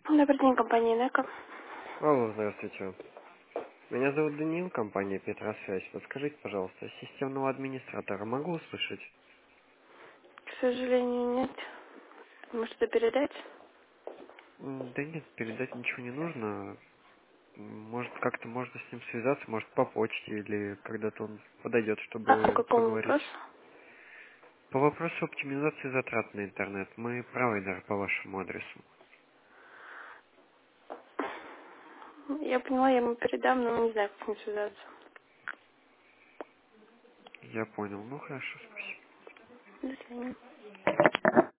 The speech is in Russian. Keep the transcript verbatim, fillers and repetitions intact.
Добрый день, компания Неко. Алло, здравствуйте. Меня зовут Даниил, компания Петросвязь. Подскажите, пожалуйста, системного администратора могу услышать? К сожалению, нет. Может, что передать? М, Да нет, передать ничего не нужно. М, Может, как-то можно с ним связаться, может, по почте или когда-то он подойдет, А по чтобы какому поговорить. вопросу? По вопросу оптимизации затрат на интернет. Мы провайдер по вашему адресу. Я поняла, я ему передам, но не знаю, как с ним связаться. Я понял. Ну, хорошо, спасибо. До свидания.